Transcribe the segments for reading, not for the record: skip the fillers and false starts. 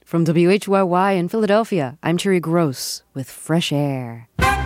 From WHYY in Philadelphia, I'm Terry Gross with Fresh Air.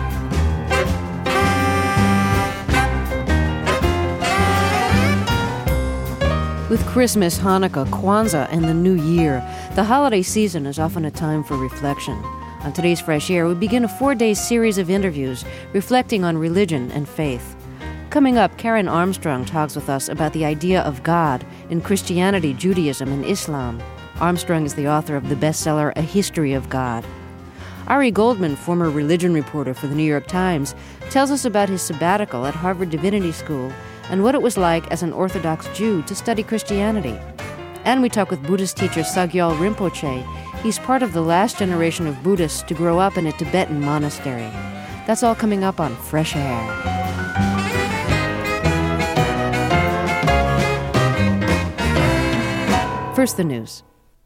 With Christmas, Hanukkah, Kwanzaa, and the New Year, the holiday season is often a time for reflection. On today's Fresh Air, we begin a 4-day series of interviews reflecting on religion and faith. Coming up, Karen Armstrong talks with us about the idea of God in Christianity, Judaism, and Islam. Armstrong is the author of the bestseller A History of God. Ari Goldman, former religion reporter for the New York Times, tells us about his sabbatical at Harvard Divinity School and what it was like as an Orthodox Jew to study Christianity. And we talk with Buddhist teacher Sagyal Rinpoche. He's part of the last generation of Buddhists to grow up in a Tibetan monastery. That's all coming up on Fresh Air. First, the news.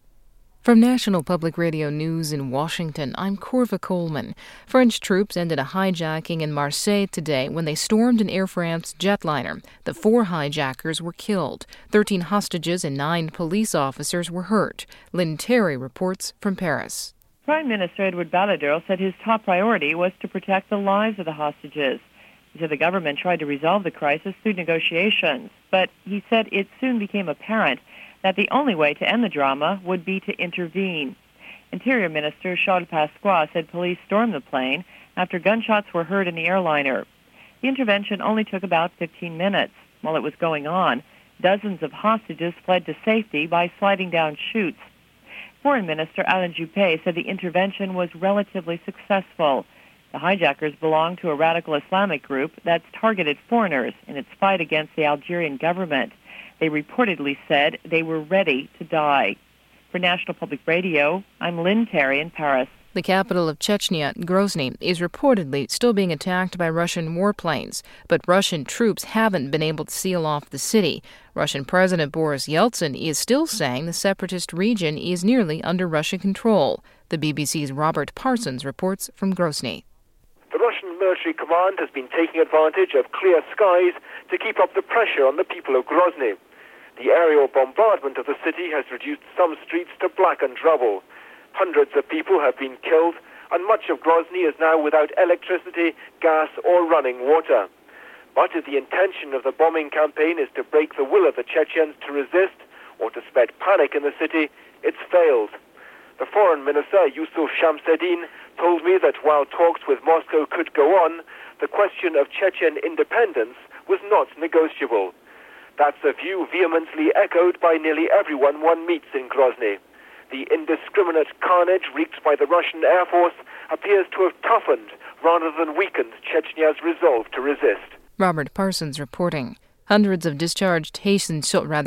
From National Public Radio News in Washington, I'm Corva Coleman. French troops ended a hijacking in Marseille today when they stormed an Air France jetliner. The 4 hijackers were killed. 13 hostages and 9 police officers were hurt. Lynn Terry reports from Paris. Prime Minister Edouard Balladur said his top priority was to protect the lives of the hostages. He said the government tried to resolve the crisis through negotiations, but he said it soon became apparent that the only way to end the drama would be to intervene. Interior Minister Charles Pasqua said police stormed the plane after gunshots were heard in the airliner. The intervention only took about 15 minutes. While it was going on, dozens of hostages fled to safety by sliding down chutes. Foreign Minister Alain Juppé said the intervention was relatively successful. The hijackers belong to a radical Islamic group that's targeted foreigners in its fight against the Algerian government. They reportedly said they were ready to die. For National Public Radio, I'm Lynn Terry in Paris. The capital of Chechnya, Grozny, is reportedly still being attacked by Russian warplanes, but Russian troops haven't been able to seal off the city. Russian President Boris Yeltsin is still saying the separatist region is nearly under Russian control. The BBC's Robert Parsons reports from Grozny. The Russian military command has been taking advantage of clear skies to keep up the pressure on the people of Grozny. The aerial bombardment of the city has reduced some streets to blackened rubble. Hundreds of people have been killed, and much of Grozny is now without electricity, gas, or running water. But if the intention of the bombing campaign is to break the will of the Chechens to resist or to spread panic in the city, it's failed. The Foreign Minister, Yusuf Shamseddin, told me that while talks with Moscow could go on, the question of Chechen independence was not negotiable. That's a view vehemently echoed by nearly everyone one meets in Grozny. The indiscriminate carnage wreaked by the Russian Air Force appears to have toughened rather than weakened Chechnya's resolve to resist. Robert Parsons reporting. Hundreds of discharged Haitian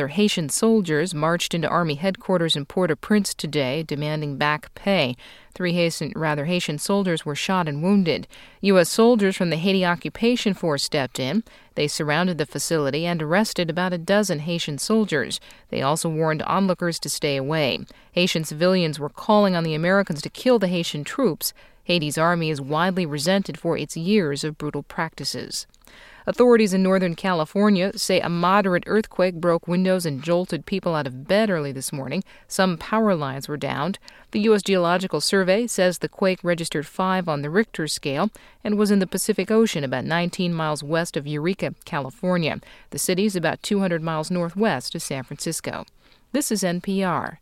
soldiers marched into Army headquarters in Port-au-Prince today, demanding back pay. 3 Haitian soldiers were shot and wounded. U.S. soldiers from the Haiti Occupation Force stepped in. They surrounded the facility and arrested about a dozen Haitian soldiers. They also warned onlookers to stay away. Haitian civilians were calling on the Americans to kill the Haitian troops. Haiti's army is widely resented for its years of brutal practices. Authorities in Northern California say a moderate earthquake broke windows and jolted people out of bed early this morning. Some power lines were downed. The U.S. Geological Survey says the quake registered 5 on the Richter scale and was in the Pacific Ocean about 19 miles west of Eureka, California. The city is about 200 miles northwest of San Francisco. This is NPR.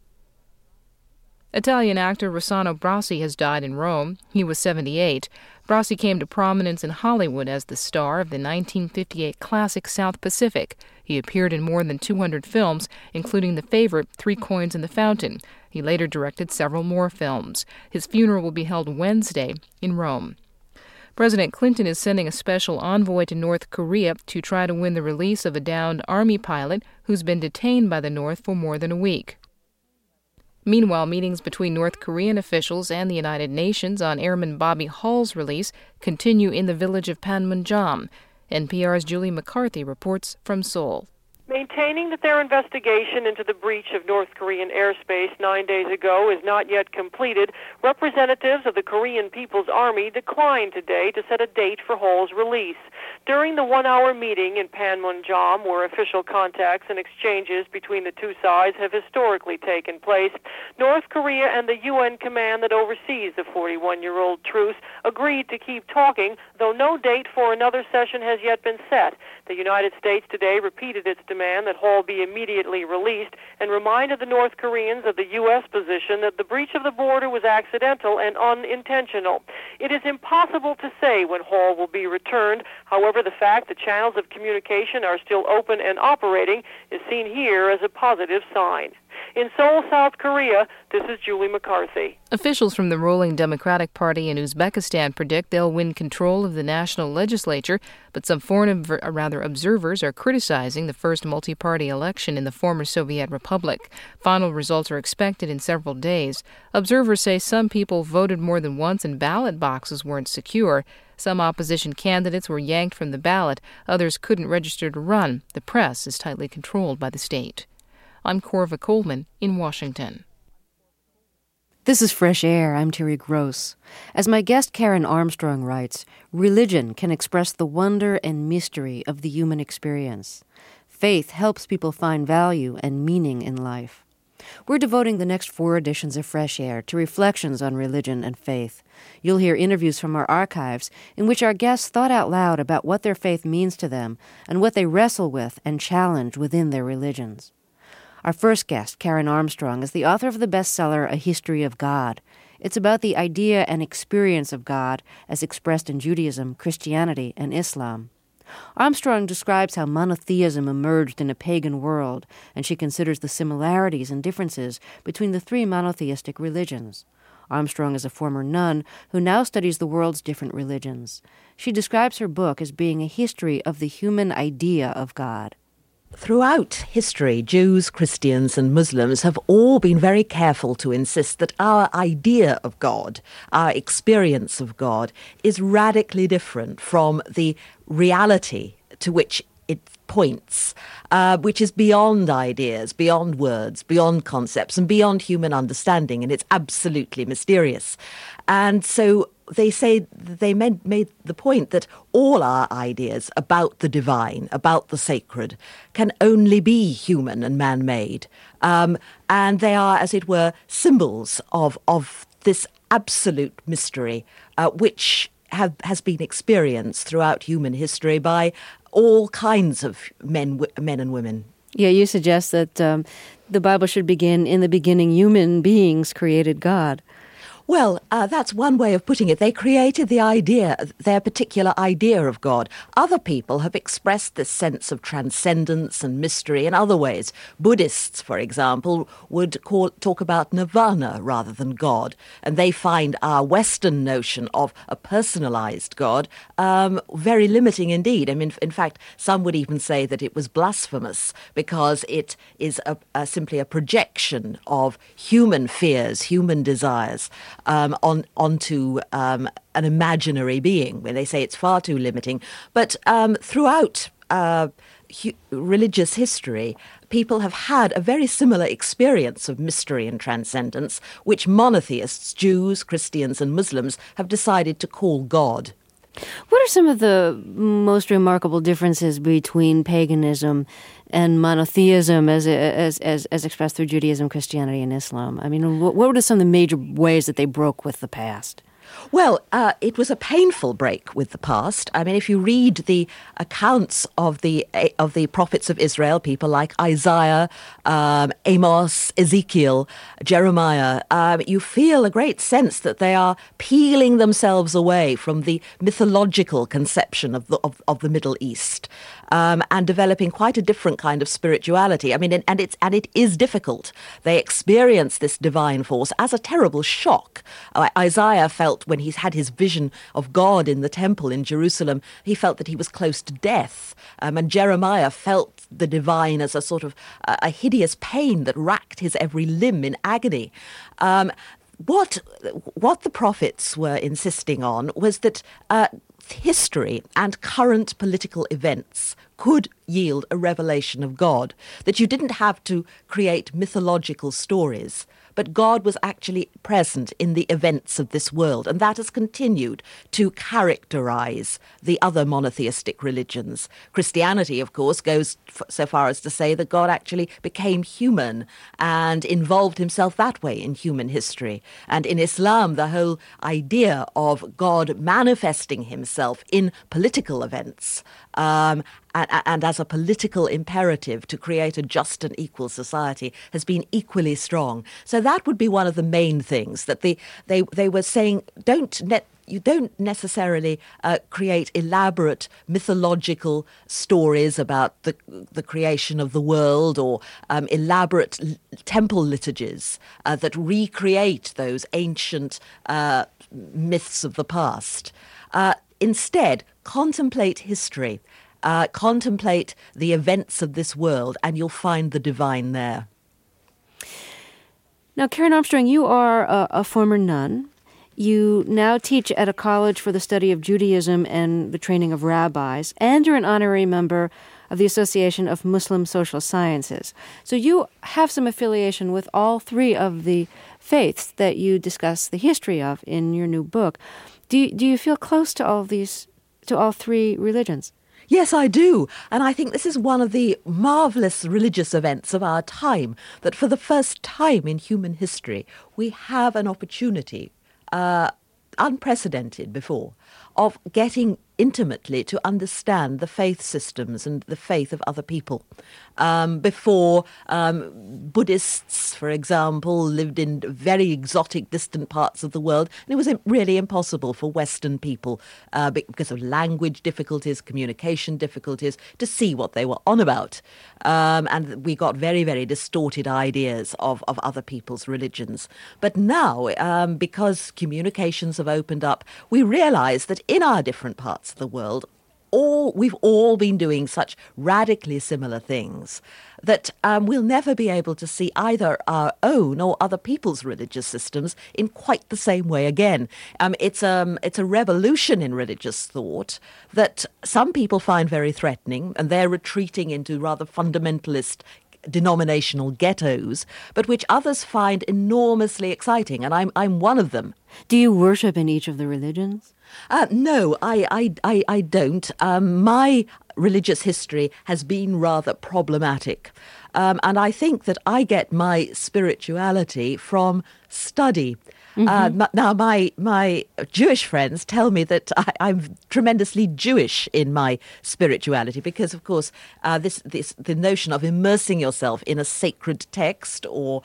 Italian actor Rossano Brasi has died in Rome. He was 78. Brasi came to prominence in Hollywood as the star of the 1958 classic South Pacific. He appeared in more than 200 films, including the favorite 3 Coins in the Fountain. He later directed several more films. His funeral will be held Wednesday in Rome. President Clinton is sending a special envoy to North Korea to try to win the release of a downed Army pilot who's been detained by the North for more than a week. Meanwhile, meetings between North Korean officials and the United Nations on Airman Bobby Hall's release continue in the village of Panmunjom. NPR's Julie McCarthy reports from Seoul. Maintaining that their investigation into the breach of North Korean airspace 9 days ago is not yet completed, representatives of the Korean People's Army declined today to set a date for Hall's release. During the one-hour meeting in Panmunjom, where official contacts and exchanges between the two sides have historically taken place, North Korea and the UN command that oversees the 41-year-old truce agreed to keep talking, though no date for another session has yet been set. The United States today repeated its demand that Hall be immediately released and reminded the North Koreans of the U.S. position that the breach of the border was accidental and unintentional. It is impossible to say when Hall will be returned. However, the fact that channels of communication are still open and operating is seen here as a positive sign. In Seoul, South Korea, this is Julie McCarthy. Officials from the ruling Democratic Party in Uzbekistan predict they'll win control of the national legislature, but some foreign observers are criticizing the first multi-party election in the former Soviet republic. Final results are expected in several days. Observers say some people voted more than once and ballot boxes weren't secure. Some opposition candidates were yanked from the ballot. Others couldn't register to run. The press is tightly controlled by the state. I'm Corva Coleman in Washington. This is Fresh Air. I'm Terry Gross. As my guest Karen Armstrong writes, religion can express the wonder and mystery of the human experience. Faith helps people find value and meaning in life. We're devoting the next 4 editions of Fresh Air to reflections on religion and faith. You'll hear interviews from our archives in which our guests thought out loud about what their faith means to them and what they wrestle with and challenge within their religions. Our first guest, Karen Armstrong, is the author of the bestseller A History of God. It's about the idea and experience of God as expressed in Judaism, Christianity, and Islam. Armstrong describes how monotheism emerged in a pagan world, and she considers the similarities and differences between the 3 monotheistic religions. Armstrong is a former nun who now studies the world's different religions. She describes her book as being a history of the human idea of God. Throughout history, Jews, Christians and Muslims have all been very careful to insist that our idea of God, our experience of God, is radically different from the reality to which it points, which is beyond ideas, beyond words, beyond concepts, and beyond human understanding, and it's absolutely mysterious. And so they say they made the point that all our ideas about the divine, about the sacred, can only be human and man-made. And they are, as it were, symbols of this absolute mystery, which has been experienced throughout human history by all kinds of men and women. Yeah, you suggest that the Bible should begin, in the beginning, human beings created God. Well, that's one way of putting it. They created the idea, their particular idea of God. Other people have expressed this sense of transcendence and mystery in other ways. Buddhists, for example, would talk about nirvana rather than God, and they find our Western notion of a personalized God very limiting indeed. I mean, in fact, some would even say that it was blasphemous because it is simply a projection of human fears, human desires, onto an imaginary being, when they say it's far too limiting. But throughout religious history, people have had a very similar experience of mystery and transcendence, which monotheists, Jews, Christians and Muslims, have decided to call God. What are some of the most remarkable differences between paganism and monotheism as expressed through Judaism, Christianity, and Islam? I mean, what were some of the major ways that they broke with the past? Well, it was a painful break with the past. I mean, if you read the accounts of the prophets of Israel, people like Isaiah, Amos, Ezekiel, Jeremiah, you feel a great sense that they are peeling themselves away from the mythological conception of the Middle East. And developing quite a different kind of spirituality. I mean, and it is difficult. They experience this divine force as a terrible shock. Isaiah felt when he had his vision of God in the temple in Jerusalem, he felt that he was close to death. And Jeremiah felt the divine as a sort of a hideous pain that racked his every limb in agony. What the prophets were insisting on was that history and current political events could yield a revelation of God, that you didn't have to create mythological stories, but God was actually present in the events of this world, and that has continued to characterize the other monotheistic religions. Christianity, of course, goes so far as to say that God actually became human and involved himself that way in human history. And in Islam, the whole idea of God manifesting himself in political events and as a political imperative to create a just and equal society has been equally strong. So that would be one of the main things, that they were saying, you don't necessarily create elaborate mythological stories about the creation of the world or elaborate temple liturgies that recreate those ancient myths of the past. Instead, contemplate history. Contemplate the events of this world, and you'll find the divine there. Now, Karen Armstrong, you are a former nun. You now teach at a college for the study of Judaism and the training of rabbis, and you're an honorary member of the Association of Muslim Social Sciences. So you have some affiliation with all three of the faiths that you discuss the history of in your new book. Do you feel close to all three religions? Yes, I do. And I think this is one of the marvellous religious events of our time, that for the first time in human history, we have an opportunity, unprecedented before, of getting intimately to understand the faith systems and the faith of other people. Before, Buddhists, for example, lived in very exotic, distant parts of the world, and it was really impossible for Western people, because of language difficulties, communication difficulties, to see what they were on about. And we got very, very distorted ideas of other people's religions. But now, because communications have opened up, we realize that in our different parts of the world, we've all been doing such radically similar things that we'll never be able to see either our own or other people's religious systems in quite the same way again. It's a revolution in religious thought that some people find very threatening, and they're retreating into rather fundamentalist denominational ghettos, but which others find enormously exciting, and I'm one of them. Do you worship in each of the religions? No, I don't. My religious history has been rather problematic. And I think that I get my spirituality from study. Mm-hmm. Now, my Jewish friends tell me that I'm tremendously Jewish in my spirituality because, of course, the notion of immersing yourself in a sacred text or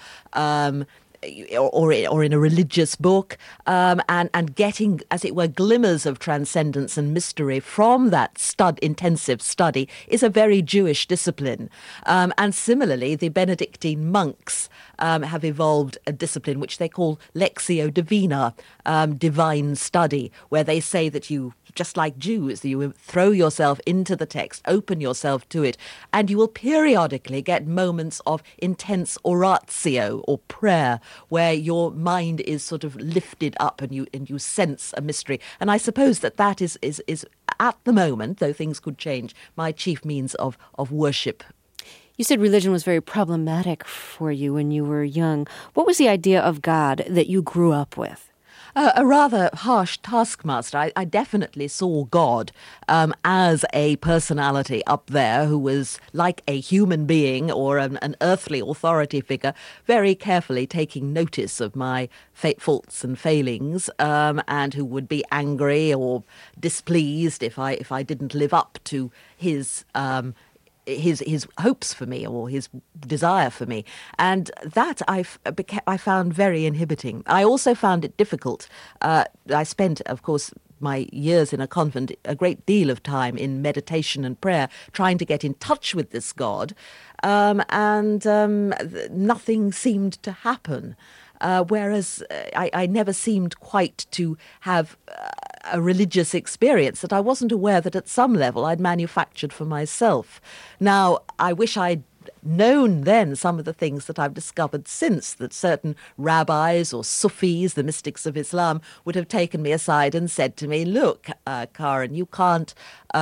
in a religious book, and getting, as it were, glimmers of transcendence and mystery from that intensive study is a very Jewish discipline. And similarly, the Benedictine monks have evolved a discipline which they call Lectio Divina, divine study, where they say that you, just like Jews, you throw yourself into the text, open yourself to it, and you will periodically get moments of intense oratio or prayer, where your mind is sort of lifted up and you sense a mystery. And I suppose that is at the moment, though things could change, my chief means of worship. You said religion was very problematic for you when you were young. What was the idea of God that you grew up with? A rather harsh taskmaster. I definitely saw God as a personality up there who was like a human being or an earthly authority figure, very carefully taking notice of my faults and failings, and who would be angry or displeased if I didn't live up to his hopes for me or his desire for me. And that I found very inhibiting. I also found it difficult. I spent, of course, my years in a convent, a great deal of time in meditation and prayer, trying to get in touch with this God, and nothing seemed to happen. Whereas I never seemed quite to have a religious experience that I wasn't aware that at some level I'd manufactured for myself. Now, I wish I'd known then some of the things that I've discovered since, that certain rabbis or Sufis, the mystics of Islam, would have taken me aside and said to me, look, Karen, you can't...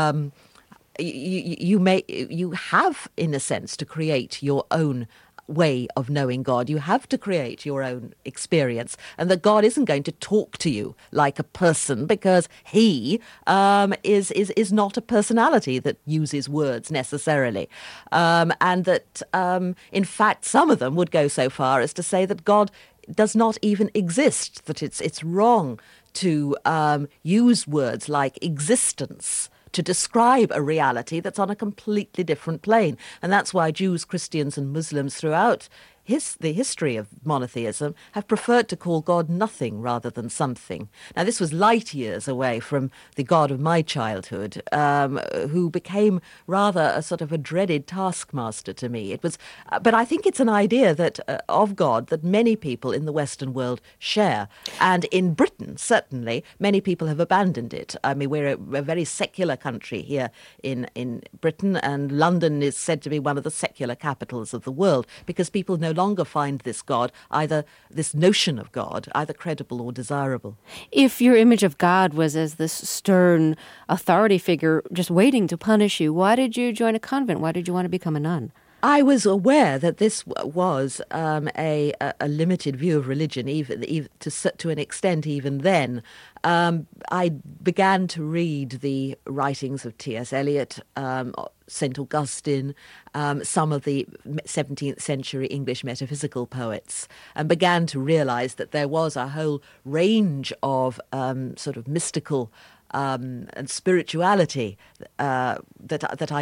You have, in a sense, to create your own way of knowing God. You have to create your own experience, and that God isn't going to talk to you like a person, because he is not a personality that uses words necessarily, and that in fact some of them would go so far as to say that God does not even exist, that it's wrong to use words like existence to describe a reality that's on a completely different plane. And that's why Jews, Christians and Muslims throughout the history of monotheism have preferred to call God nothing rather than something. Now, this was light years away from the God of my childhood, who became rather a sort of a dreaded taskmaster to me. It was, but I think it's an idea that of God that many people in the Western world share. And in Britain, certainly, many people have abandoned it. I mean, we're a very secular country here in Britain, and London is said to be one of the secular capitals of the world, because people no longer find this God, either this notion of God, either credible or desirable. If your image of God was as this stern authority figure just waiting to punish you, why did you join a convent? Why did you want to become a nun? I was aware that this was a limited view of religion, even to an extent even then. I began to read the writings of T.S. Eliot, St. Augustine, some of the 17th century English metaphysical poets, and began to realize that there was a whole range of sort of mystical and spirituality that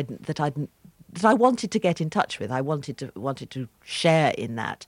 I wanted to get in touch with. I wanted to share in that,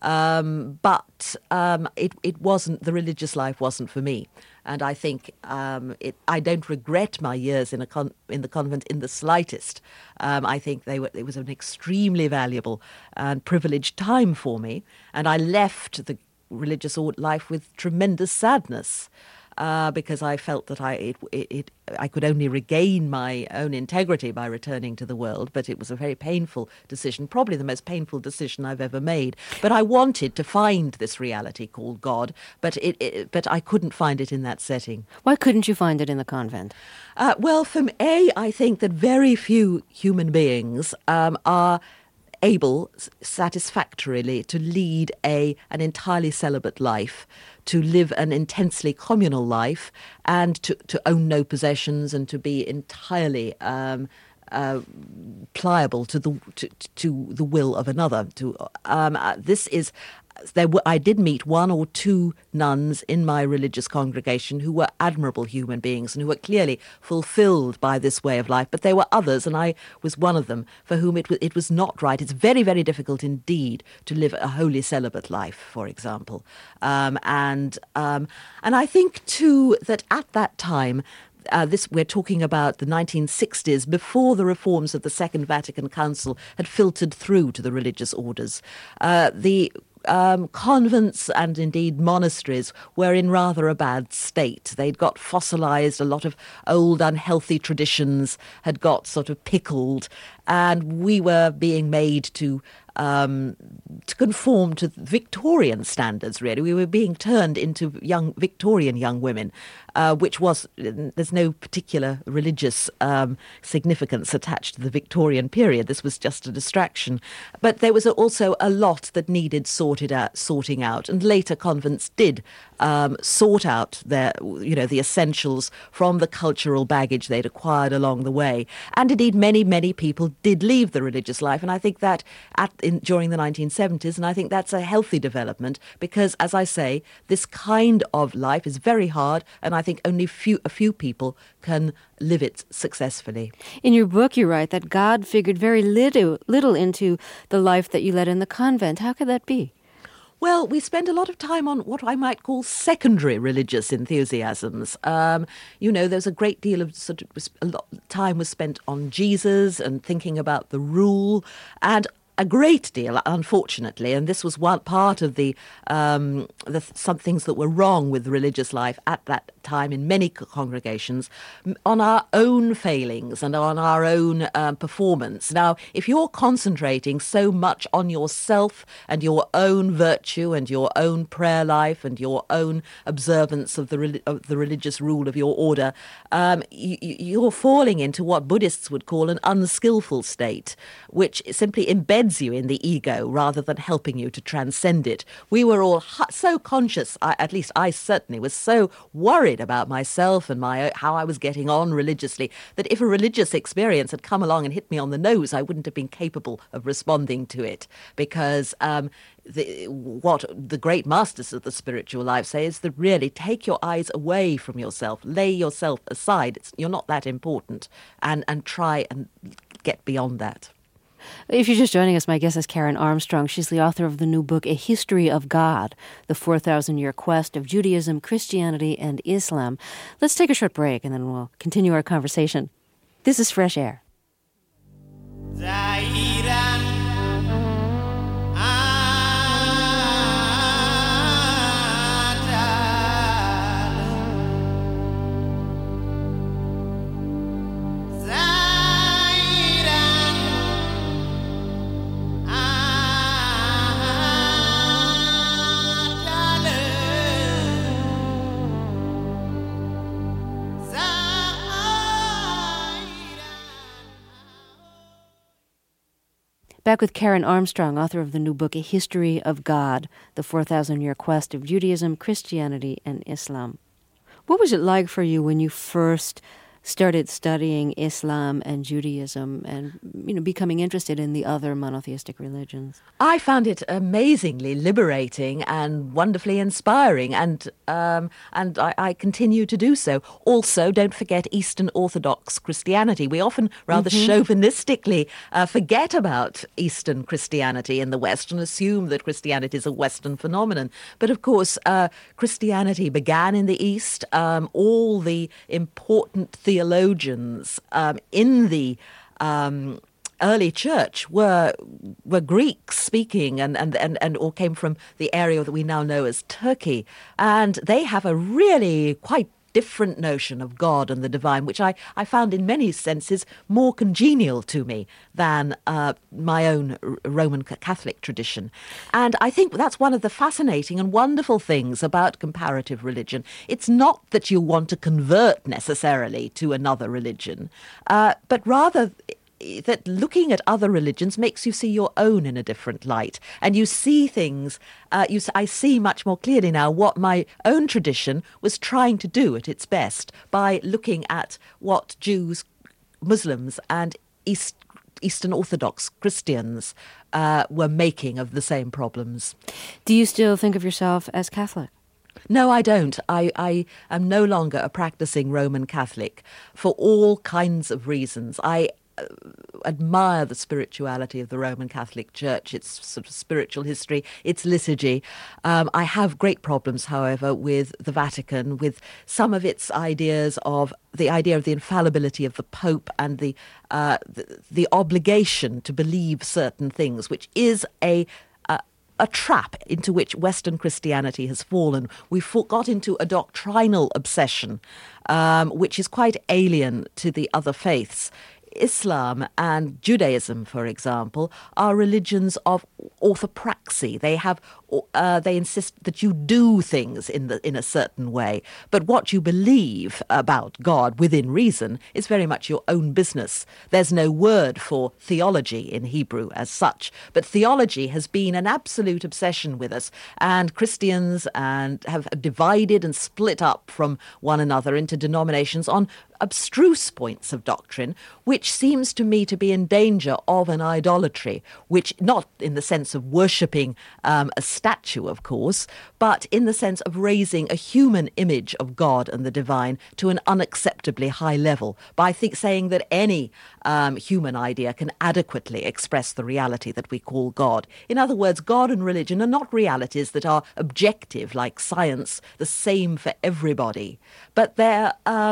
but it wasn't. The religious life wasn't for me, and I think I don't regret my years in the convent in the slightest. I think it was an extremely valuable and privileged time for me, and I left the religious life with tremendous sadness. Because I felt that I could only regain my own integrity by returning to the world, but it was a very painful decision, probably the most painful decision I've ever made. But I wanted to find this reality called God, but I couldn't find it in that setting. Why couldn't you find it in the convent? Well, I think that very few human beings are able satisfactorily to lead an entirely celibate life, to live an intensely communal life, and to own no possessions, and to be entirely pliable to the will of another. I did meet one or two nuns in my religious congregation who were admirable human beings and who were clearly fulfilled by this way of life. But there were others, and I was one of them, for whom it was not right. It's very, very difficult indeed to live a wholly celibate life, for example. And I think, too, that at that time, we're talking about the 1960s, before the reforms of the Second Vatican Council had filtered through to the religious orders. The convents and indeed monasteries were in rather a bad state. They'd got fossilized, a lot of old unhealthy traditions had got sort of pickled, and we were being made to conform to Victorian standards, really. We were being turned into Victorian young women, which there's no particular religious significance attached to the Victorian period. This was just a distraction. But there was also a lot that needed sorting out, and later convents did sort out the essentials from the cultural baggage they'd acquired along the way. And indeed, many, many people did leave the religious life, and I think that during the 1970s, and I think that's a healthy development, because, as I say, this kind of life is very hard, and I think only a few people can live it successfully. In your book, you write that God figured very little into the life that you led in the convent. How could that be? Well, we spend a lot of time on what I might call secondary religious enthusiasms. There's a great deal of time was spent on Jesus and thinking about the rule, and a great deal, unfortunately, and this was one part of some things that were wrong with religious life at that time in many congregations, on our own failings and on our own performance. Now, if you're concentrating so much on yourself and your own virtue and your own prayer life and your own observance of the religious rule of your order, you're falling into what Buddhists would call an unskillful state, which simply embeds you in the ego rather than helping you to transcend it. We were all so conscious, at least I certainly was so worried about myself and how I was getting on religiously, that if a religious experience had come along and hit me on the nose, I wouldn't have been capable of responding to it, because what the great masters of the spiritual life say is that really take your eyes away from yourself, lay yourself aside. You're not that important, and try and get beyond that. If you're just joining us, my guest is Karen Armstrong. She's the author of the new book, A History of God, The 4,000-Year Quest of Judaism, Christianity, and Islam. Let's take a short break, and then we'll continue our conversation. This is Fresh Air. Back with Karen Armstrong, author of the new book, A History of God, The 4,000-Year Quest of Judaism, Christianity, and Islam. What was it like for you when you first started studying Islam and Judaism and, becoming interested in the other monotheistic religions? I found it amazingly liberating and wonderfully inspiring, and I continue to do so. Also, don't forget Eastern Orthodox Christianity. We often rather chauvinistically forget about Eastern Christianity in the West and assume that Christianity is a Western phenomenon. But of course, Christianity began in the East. All the important theologians in the early church were Greek speaking and all came from the area that we now know as Turkey, and they have a really quite different notion of God and the divine, which I found in many senses more congenial to me than my own Roman Catholic tradition. And I think that's one of the fascinating and wonderful things about comparative religion. It's not that you want to convert necessarily to another religion, but rather that looking at other religions makes you see your own in a different light, and you see things. I see much more clearly now what my own tradition was trying to do at its best by looking at what Jews, Muslims, and Eastern Orthodox Christians were making of the same problems. Do you still think of yourself as Catholic? No, I don't. I am no longer a practicing Roman Catholic for all kinds of reasons. I admire the spirituality of the Roman Catholic Church, its sort of spiritual history, its liturgy. I have great problems, however, with the Vatican, with some of its ideas of the idea of the infallibility of the Pope and the obligation to believe certain things, which is a trap into which Western Christianity has fallen. We've got into a doctrinal obsession, which is quite alien to the other faiths. Islam and Judaism, for example, are religions of orthopraxy. They insist that you do things in a certain way, but what you believe about God within reason is very much your own business. There's no word for theology in Hebrew as such, but theology has been an absolute obsession with us, and Christians have divided and split up from one another into denominations on abstruse points of doctrine, which seems to me to be in danger of an idolatry, which not in the sense of worshipping a statue, of course, but in the sense of raising a human image of God and the divine to an unacceptably high level by saying that any human idea can adequately express the reality that we call God. In other words, God and religion are not realities that are objective, like science, the same for everybody, but they're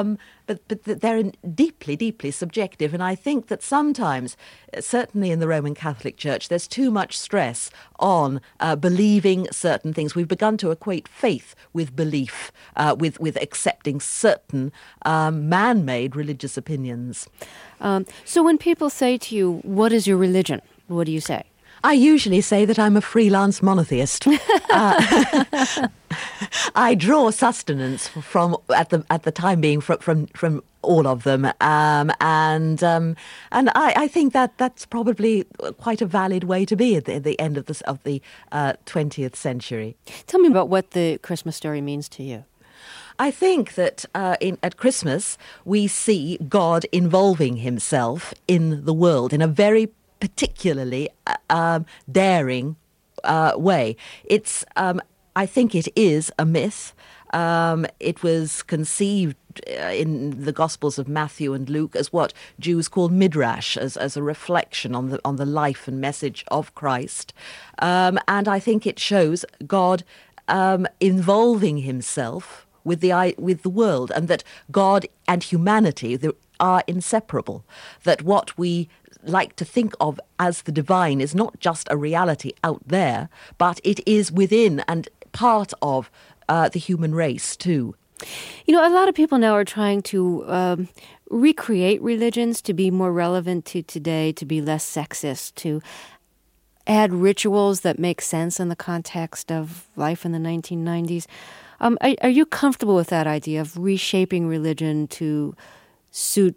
deeply, deeply subjective. And I think that sometimes, certainly in the Roman Catholic Church, there's too much stress on believing certain things. We've begun to equate faith with belief, with accepting certain man-made religious opinions. So when people say to you, what is your religion? What do you say? I usually say that I'm a freelance monotheist. I draw sustenance from at the time being from all of them, and I think that's probably quite a valid way to be at the end of the 20th century. Tell me about what the Christmas story means to you. I think that at Christmas we see God involving himself in the world in a very particularly daring way. I think it is a myth. It was conceived in the Gospels of Matthew and Luke as what Jews call midrash, as a reflection on the life and message of Christ. And I think it shows God involving himself with the world, and that God and humanity are inseparable. That what we like to think of as the divine is not just a reality out there, but it is within and part of the human race too. You know, a lot of people now are trying to recreate religions to be more relevant to today, to be less sexist, to add rituals that make sense in the context of life in the 1990s. Are you comfortable with that idea of reshaping religion to suit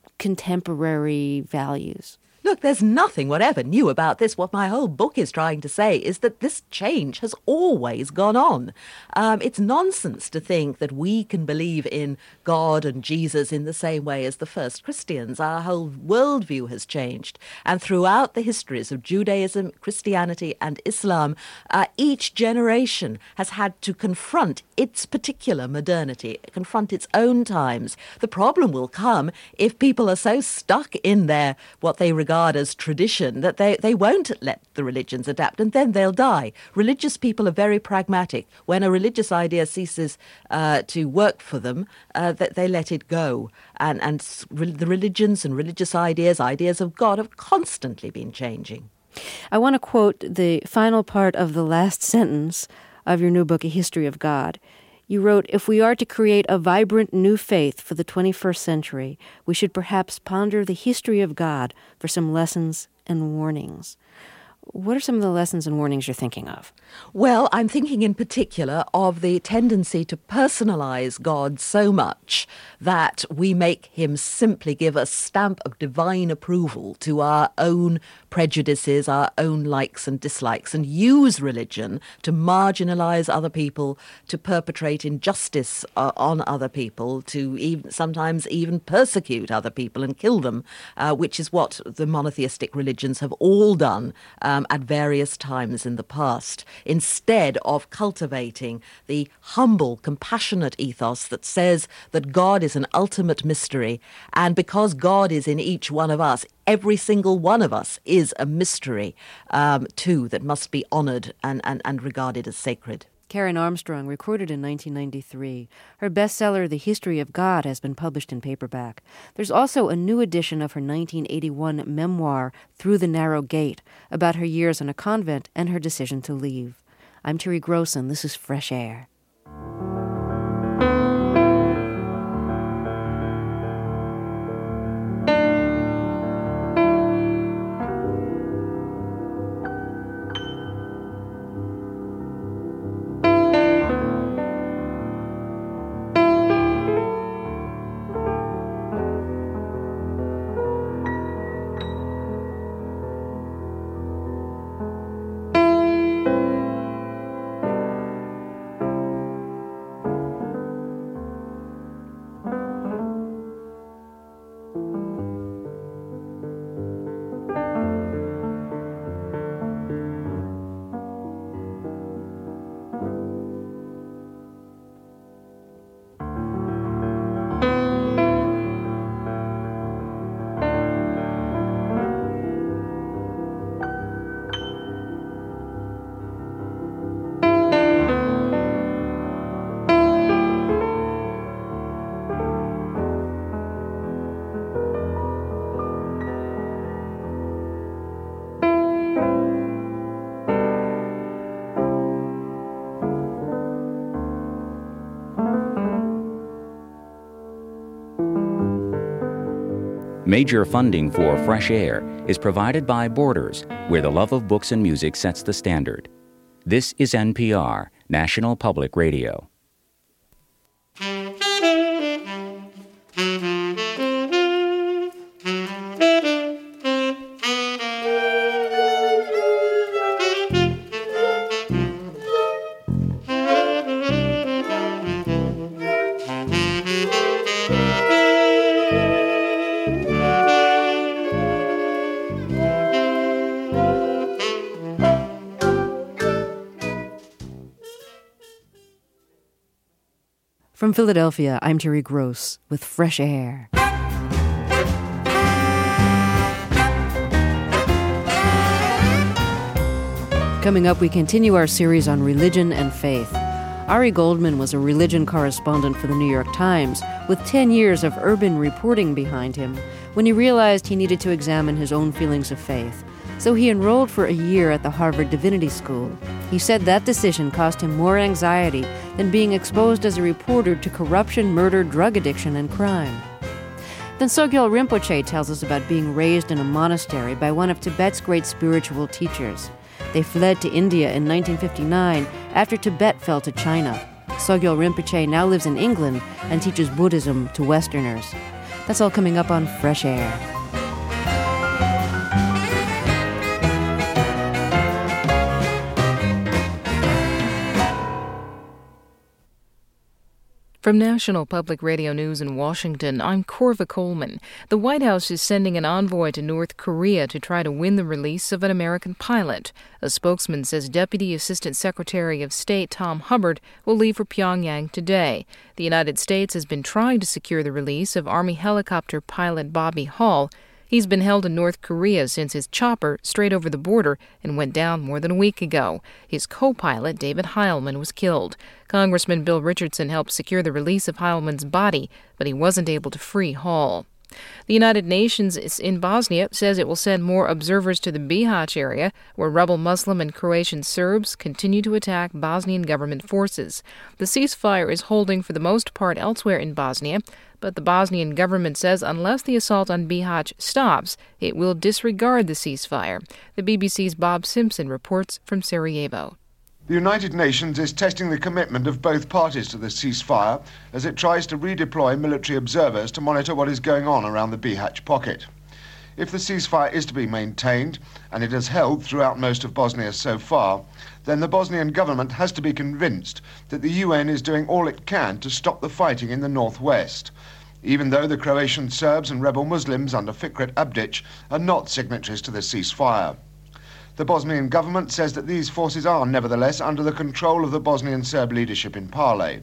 contemporary values? Look, there's nothing whatever new about this. What my whole book is trying to say is that this change has always gone on. It's nonsense to think that we can believe in God and Jesus in the same way as the first Christians. Our whole worldview has changed. And throughout the histories of Judaism, Christianity and Islam, each generation has had to confront its particular modernity, confront its own times. The problem will come if people are so stuck in their what they regard as tradition that they won't let the religions adapt, and then they'll die. Religious people are very pragmatic. When a religious idea ceases to work for them, that they let it go. And the religions and religious ideas of God have constantly been changing. I want to quote the final part of the last sentence of your new book, A History of God. You wrote, "If we are to create a vibrant new faith for the 21st century, we should perhaps ponder the history of God for some lessons and warnings." What are some of the lessons and warnings you're thinking of? Well, I'm thinking in particular of the tendency to personalize God so much that we make him simply give a stamp of divine approval to our own prejudices, our own likes and dislikes, and use religion to marginalize other people, to perpetrate injustice on other people, to sometimes even persecute other people and kill them, which is what the monotheistic religions have all done at various times in the past, instead of cultivating the humble, compassionate ethos that says that God is an ultimate mystery, and because God is in each one of us, every single one of us is a mystery, too, that must be honored and regarded as sacred. Karen Armstrong, recorded in 1993. Her bestseller, The History of God, has been published in paperback. There's also a new edition of her 1981 memoir, Through the Narrow Gate, about her years in a convent and her decision to leave. I'm Terry Grossen. This is Fresh Air. Major funding for Fresh Air is provided by Borders, where the love of books and music sets the standard. This is NPR, National Public Radio. From Philadelphia, I'm Terry Gross with Fresh Air. Coming up, we continue our series on religion and faith. Ari Goldman was a religion correspondent for the New York Times with 10 years of urban reporting behind him when he realized he needed to examine his own feelings of faith. So he enrolled for a year at the Harvard Divinity School. He said that decision cost him more anxiety than being exposed as a reporter to corruption, murder, drug addiction, and crime. Then Sogyal Rinpoche tells us about being raised in a monastery by one of Tibet's great spiritual teachers. They fled to India in 1959 after Tibet fell to China. Sogyal Rinpoche now lives in England and teaches Buddhism to Westerners. That's all coming up on Fresh Air. From National Public Radio News in Washington, I'm Corva Coleman. The White House is sending an envoy to North Korea to try to win the release of an American pilot. A spokesman says Deputy Assistant Secretary of State Tom Hubbard will leave for Pyongyang today. The United States has been trying to secure the release of Army helicopter pilot Bobby Hall. He's been held in North Korea since his chopper strayed over the border and went down more than a week ago. His co-pilot, David Heilman, was killed. Congressman Bill Richardson helped secure the release of Heilman's body, but he wasn't able to free Hall. The United Nations in Bosnia says it will send more observers to the Bihać area, where rebel Muslim and Croatian Serbs continue to attack Bosnian government forces. The ceasefire is holding for the most part elsewhere in Bosnia, but the Bosnian government says unless the assault on Bihać stops, it will disregard the ceasefire. The BBC's Bob Simpson reports from Sarajevo. The United Nations is testing the commitment of both parties to the ceasefire as it tries to redeploy military observers to monitor what is going on around the Bihać pocket. If the ceasefire is to be maintained, and it has held throughout most of Bosnia so far, then the Bosnian government has to be convinced that the UN is doing all it can to stop the fighting in the northwest, even though the Croatian Serbs and rebel Muslims under Fikret Abdic are not signatories to the ceasefire. The Bosnian government says that these forces are nevertheless under the control of the Bosnian Serb leadership in Pale.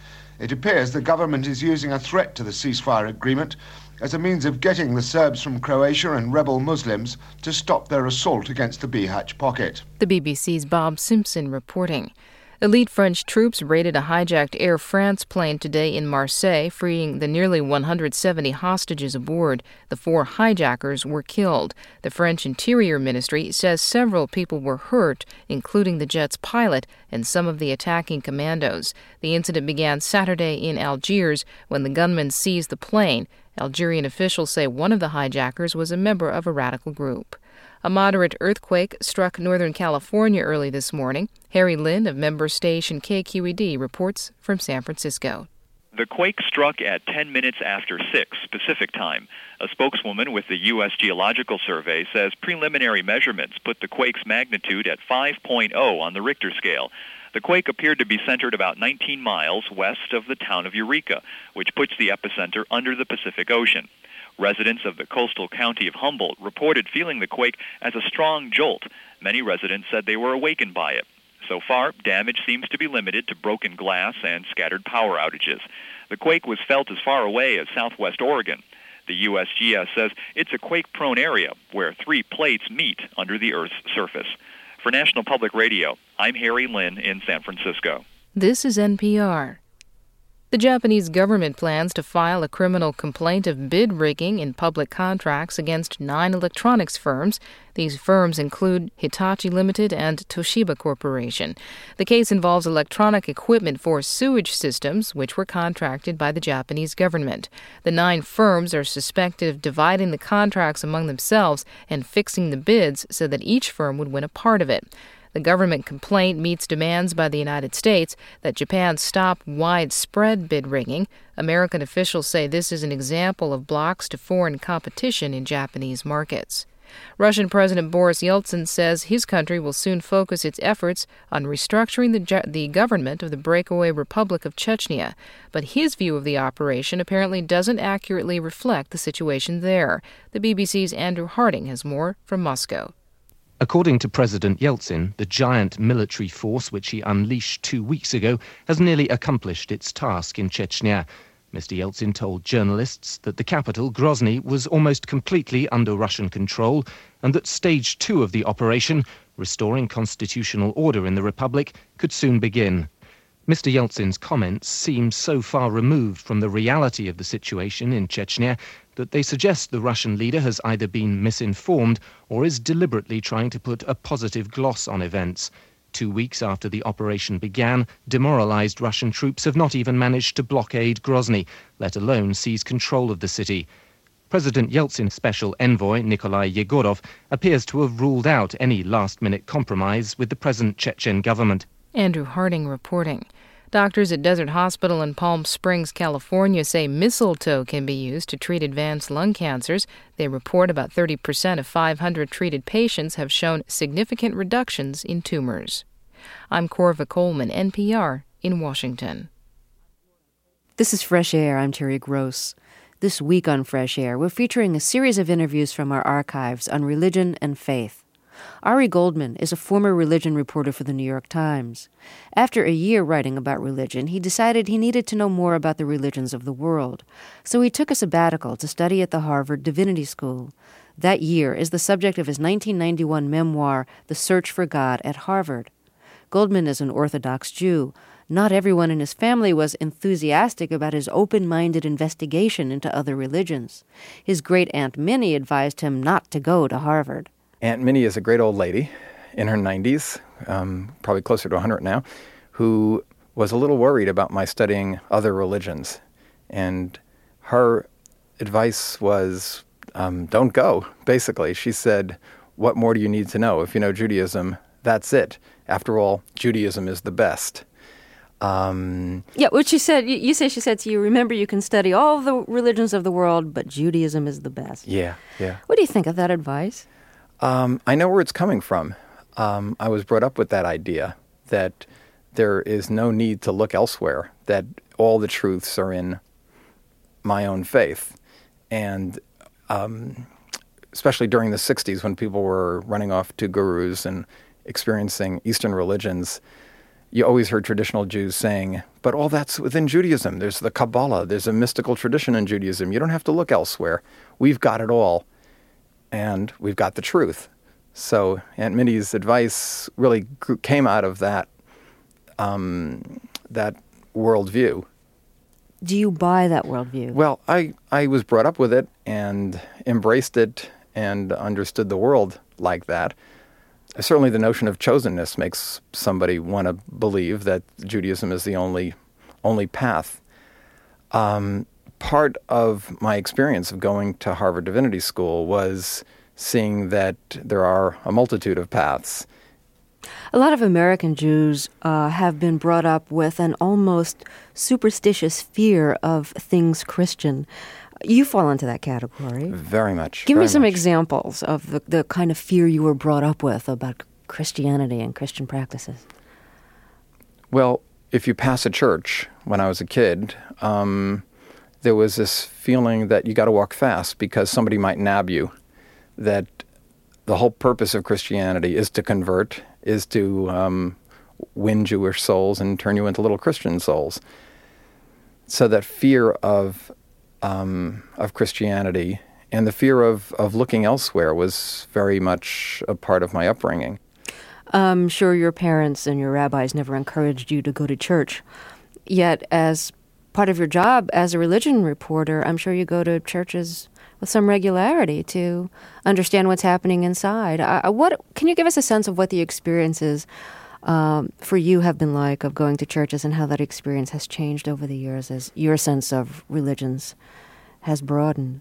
It appears the government is using a threat to the ceasefire agreement as a means of getting the Serbs from Croatia and rebel Muslims to stop their assault against the Bihać pocket. The BBC's Bob Simpson reporting. Elite French troops raided a hijacked Air France plane today in Marseille, freeing the nearly 170 hostages aboard. The 4 hijackers were killed. The French Interior Ministry says several people were hurt, including the jet's pilot and some of the attacking commandos. The incident began Saturday in Algiers when the gunmen seized the plane. Algerian officials say one of the hijackers was a member of a radical group. A moderate earthquake struck Northern California early this morning. Harry Lynn of member station KQED reports from San Francisco. The quake struck at 10 minutes after 6 Pacific time. A spokeswoman with the U.S. Geological Survey says preliminary measurements put the quake's magnitude at 5.0 on the Richter scale. The quake appeared to be centered about 19 miles west of the town of Eureka, which puts the epicenter under the Pacific Ocean. Residents of the coastal county of Humboldt reported feeling the quake as a strong jolt. Many residents said they were awakened by it. So far, damage seems to be limited to broken glass and scattered power outages. The quake was felt as far away as southwest Oregon. The USGS says it's a quake-prone area where 3 plates meet under the Earth's surface. For National Public Radio, I'm Harry Lynn in San Francisco. This is NPR. The Japanese government plans to file a criminal complaint of bid rigging in public contracts against 9 electronics firms. These firms include Hitachi Limited and Toshiba Corporation. The case involves electronic equipment for sewage systems, which were contracted by the Japanese government. The 9 firms are suspected of dividing the contracts among themselves and fixing the bids so that each firm would win a part of it. The government complaint meets demands by the United States that Japan stop widespread bid rigging. American officials say this is an example of blocks to foreign competition in Japanese markets. Russian President Boris Yeltsin says his country will soon focus its efforts on restructuring the government of the breakaway Republic of Chechnya. But his view of the operation apparently doesn't accurately reflect the situation there. The BBC's Andrew Harding has more from Moscow. According to President Yeltsin, the giant military force which he unleashed 2 weeks ago has nearly accomplished its task in Chechnya. Mr. Yeltsin told journalists that the capital, Grozny, was almost completely under Russian control and that Stage 2 of the operation, restoring constitutional order in the Republic, could soon begin. Mr. Yeltsin's comments seem so far removed from the reality of the situation in Chechnya that they suggest the Russian leader has either been misinformed or is deliberately trying to put a positive gloss on events. 2 weeks after the operation began, demoralized Russian troops have not even managed to blockade Grozny, let alone seize control of the city. President Yeltsin's special envoy, Nikolai Yegorov, appears to have ruled out any last-minute compromise with the present Chechen government. Andrew Harding reporting. Doctors at Desert Hospital in Palm Springs, California say mistletoe can be used to treat advanced lung cancers. They report about 30% of 500 treated patients have shown significant reductions in tumors. I'm Corva Coleman, NPR, in Washington. This is Fresh Air. I'm Terry Gross. This week on Fresh Air, we're featuring a series of interviews from our archives on religion and faith. Ari Goldman is a former religion reporter for the New York Times. After a year writing about religion, he decided he needed to know more about the religions of the world. So he took a sabbatical to study at the Harvard Divinity School. That year is the subject of his 1991 memoir, The Search for God at Harvard. Goldman is an Orthodox Jew. Not everyone in his family was enthusiastic about his open-minded investigation into other religions. His great-aunt Minnie advised him not to go to Harvard. Aunt Minnie is a great old lady in her 90s, probably closer to 100 now, who was a little worried about my studying other religions. And her advice was, don't go, basically. She said, what more do you need to know? If you know Judaism, that's it. After all, Judaism is the best. Yeah, what she said, you say she said to you, remember you can study all the religions of the world, but Judaism is the best. Yeah. What do you think of that advice? I know where it's coming from. I was brought up with that idea that there is no need to look elsewhere, that all the truths are in my own faith. And especially during the 60s when people were running off to gurus and experiencing Eastern religions, you always heard traditional Jews saying, but all that's within Judaism. There's the Kabbalah. There's a mystical tradition in Judaism. You don't have to look elsewhere. We've got it all. And we've got the truth. So Aunt Minnie's advice really came out of that that worldview. Do you buy that worldview? Well, I was brought up with it and embraced it and understood the world like that. Certainly the notion of chosenness makes somebody want to believe that Judaism is the only path. Part of my experience of going to Harvard Divinity School was seeing that there are a multitude of paths. A lot of American Jews have been brought up with an almost superstitious fear of things Christian. You fall into that category. Very much. Give me some examples of the kind of fear you were brought up with about Christianity and Christian practices. Well, if you pass a church, when I was a kid, there was this feeling that you got to walk fast because somebody might nab you, that the whole purpose of Christianity is to convert, is to win Jewish souls and turn you into little Christian souls. So that fear of Christianity and the fear of looking elsewhere was very much a part of my upbringing. I'm sure your parents and your rabbis never encouraged you to go to church. Yet, as part of your job as a religion reporter, I'm sure you go to churches with some regularity to understand what's happening inside. Can you give us a sense of what the experiences for you have been like of going to churches and how that experience has changed over the years as your sense of religions has broadened?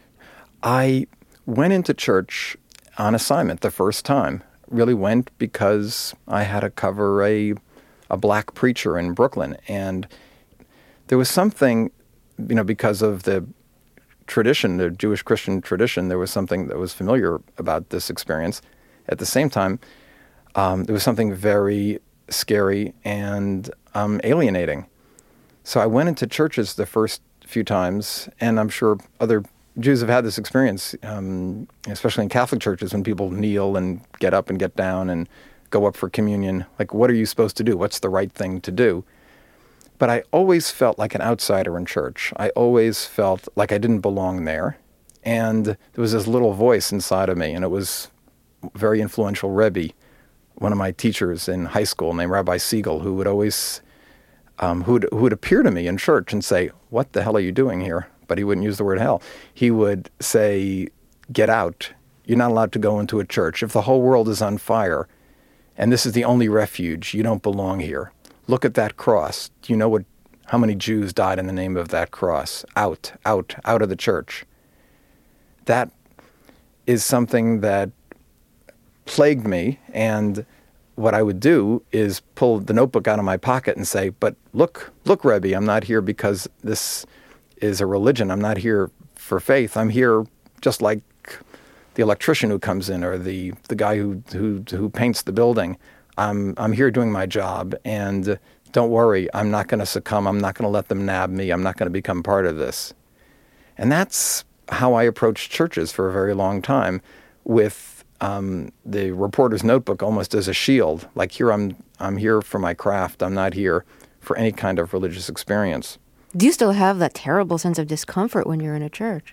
I went into church on assignment the first time. Really went because I had to cover a black preacher in Brooklyn. And there was something, because of the tradition, the Jewish Christian tradition, there was something that was familiar about this experience. At the same time, there was something very scary and alienating. So I went into churches the first few times, and I'm sure other Jews have had this experience, especially in Catholic churches, when people kneel and get up and get down and go up for communion. Like, what are you supposed to do? What's the right thing to do? But I always felt like an outsider in church. I always felt like I didn't belong there. And there was this little voice inside of me, and it was a very influential Rebbe, one of my teachers in high school named Rabbi Siegel, who would always, who would appear to me in church and say, "What the hell are you doing here?" But he wouldn't use the word hell. He would say, "Get out. You're not allowed to go into a church. If the whole world is on fire and this is the only refuge, you don't belong here. Look at that cross. Do you know how many Jews died in the name of that cross? Out of the church." That is something that plagued me, and what I would do is pull the notebook out of my pocket and say, "But look, Rebbe, I'm not here because this is a religion. I'm not here for faith. I'm here just like the electrician who comes in, or the guy who paints the building. I'm here doing my job, and don't worry, I'm not going to succumb. I'm not going to let them nab me. I'm not going to become part of this." And that's how I approached churches for a very long time, with the reporter's notebook almost as a shield. Like, here I'm here for my craft. I'm not here for any kind of religious experience. Do you still have that terrible sense of discomfort when you're in a church?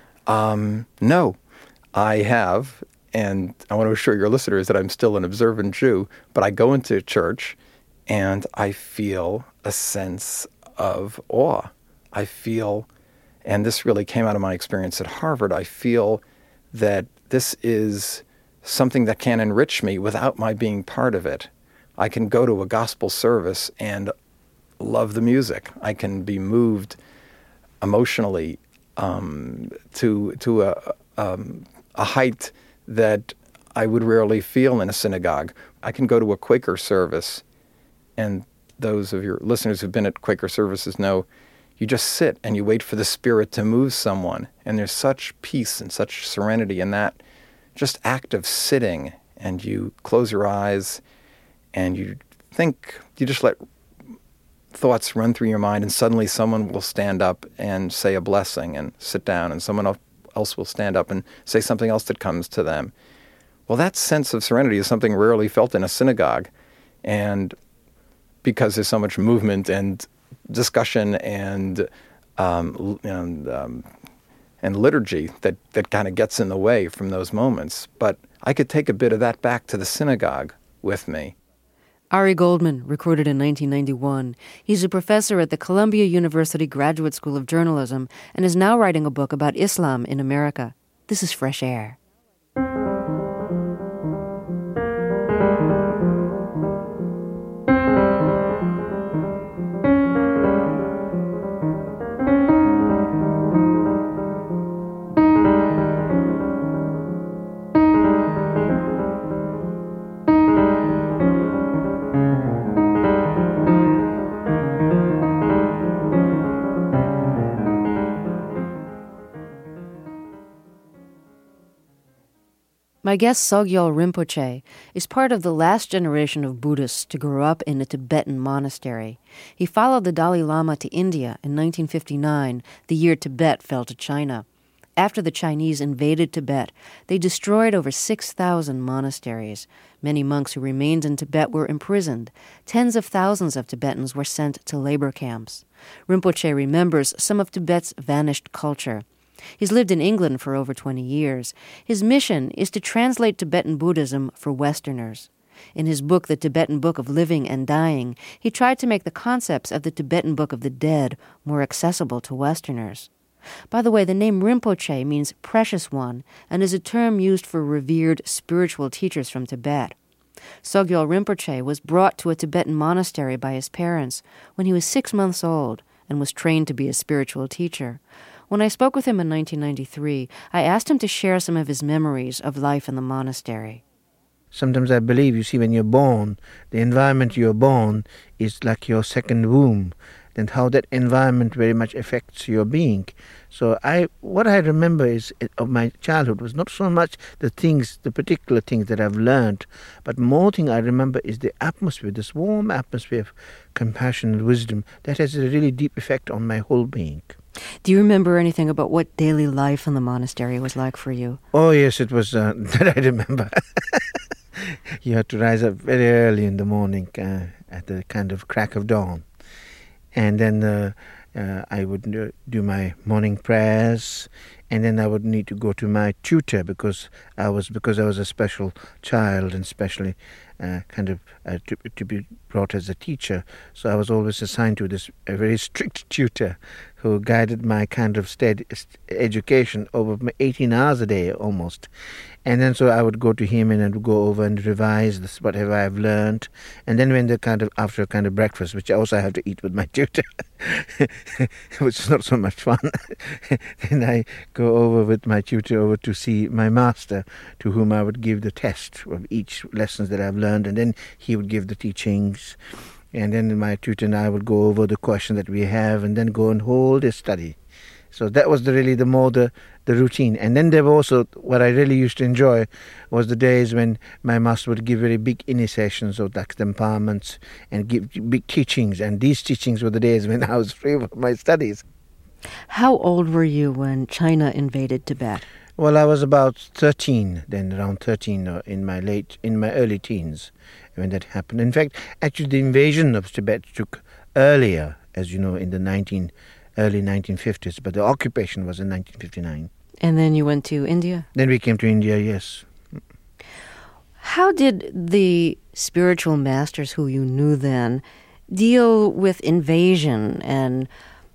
No, I have, and I want to assure your listeners that I'm still an observant Jew, but I go into church and I feel a sense of awe. I feel, and this really came out of my experience at Harvard, I feel that this is something that can enrich me without my being part of it. I can go to a gospel service and love the music. I can be moved emotionally to a height that I would rarely feel in a synagogue. I can go to a Quaker service, and those of your listeners who've been at Quaker services know you just sit and you wait for the Spirit to move someone, and there's such peace and such serenity in that just act of sitting, and you close your eyes and you think, you just let thoughts run through your mind, and suddenly someone will stand up and say a blessing and sit down, and someone else will stand up and say something else that comes to them. Well, that sense of serenity is something rarely felt in a synagogue, and because there's so much movement and discussion and liturgy that kind of gets in the way from those moments. But I could take a bit of that back to the synagogue with me. Ari Goldman, recruited in 1991. He's a professor at the Columbia University Graduate School of Journalism and is now writing a book about Islam in America. This is Fresh Air. My guest, Sogyal Rinpoche, is part of the last generation of Buddhists to grow up in a Tibetan monastery. He followed the Dalai Lama to India in 1959, the year Tibet fell to China. After the Chinese invaded Tibet, they destroyed over 6,000 monasteries. Many monks who remained in Tibet were imprisoned. Tens of thousands of Tibetans were sent to labor camps. Rinpoche remembers some of Tibet's vanished culture. He's lived in England for over 20 years. His mission is to translate Tibetan Buddhism for Westerners. In his book, The Tibetan Book of Living and Dying, he tried to make the concepts of the Tibetan Book of the Dead more accessible to Westerners. By the way, the name Rinpoche means precious one and is a term used for revered spiritual teachers from Tibet. Sogyal Rinpoche was brought to a Tibetan monastery by his parents when he was 6 months old and was trained to be a spiritual teacher. When I spoke with him in 1993, I asked him to share some of his memories of life in the monastery. Sometimes I believe, you see, when you're born, the environment you're born is like your second womb, and how that environment very much affects your being. So what I remember of my childhood was not so much the particular things that I've learned, but more thing I remember is the atmosphere, this warm atmosphere of compassion and wisdom that has a really deep effect on my whole being. Do you remember anything about what daily life in the monastery was like for you? Oh yes, it was, that I remember. You had to rise up very early in the morning at the kind of crack of dawn. And then I would do my morning prayers, and then I would need to go to my tutor because I was a special child and specially to be brought as a teacher. So I was always assigned to this very strict tutor who guided my kind of education over 18 hours a day almost. And then so I would go to him and I would go over and revise whatever I've learned. And then when after a kind of breakfast, which also I have to eat with my tutor, which is not so much fun, then I go over with my tutor over to see my master, to whom I would give the test of each lessons that I've learned, and then he would give the teachings. And then my tutor and I would go over the question that we have and then go and hold a study. So that was the routine. And then there were also, what I really used to enjoy was the days when my master would give very big initiations of the empowerments and give big teachings. And these teachings were the days when I was free from my studies. How old were you when China invaded Tibet? Well, I was about 13, then around 13 in my early teens when that happened. In fact, actually the invasion of Tibet took earlier, as you know, in the early 1950s, but the occupation was in 1959. And then you went to India? Then we came to India, yes. How did the spiritual masters who you knew then deal with invasion and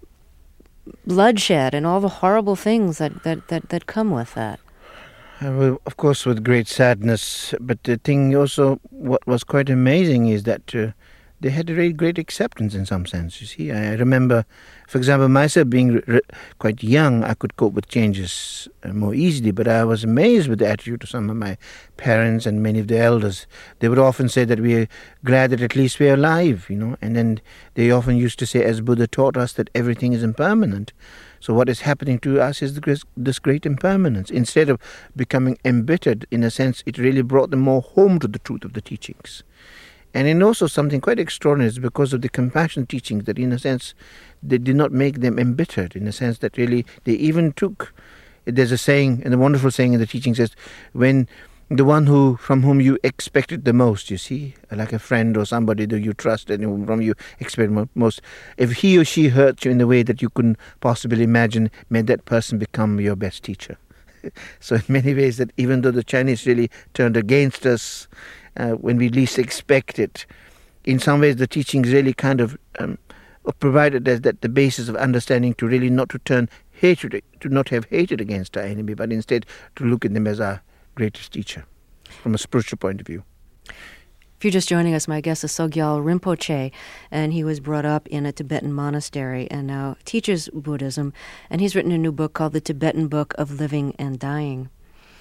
bloodshed and all the horrible things that come with that? Well, of course, with great sadness. But the thing also, what was quite amazing is that they had a really great acceptance in some sense, you see. I remember, for example, myself being quite young, I could cope with changes more easily, but I was amazed with the attitude of some of my parents and many of the elders. They would often say that we are glad that at least we are alive, you know, and then they often used to say, as Buddha taught us, that everything is impermanent. So what is happening to us is this great impermanence. Instead of becoming embittered, in a sense, it really brought them more home to the truth of the teachings. And in also something quite extraordinary is because of the compassion teachings that, in a sense, they did not make them embittered, in a sense that really they even took, there's a saying, and a wonderful saying in the teaching says, when the one from whom you expected the most, you see, like a friend or somebody that you trust and from whom you expect most, if he or she hurt you in the way that you couldn't possibly imagine, may that person become your best teacher. So in many ways that even though the Chinese really turned against us, when we least expect it, in some ways the teachings really kind of provided us that the basis of understanding to really not to turn hatred, to not have hatred against our enemy, but instead to look at them as our greatest teacher from a spiritual point of view. If you're just joining us, my guest is Sogyal Rinpoche, and he was brought up in a Tibetan monastery and now teaches Buddhism, and he's written a new book called The Tibetan Book of Living and Dying.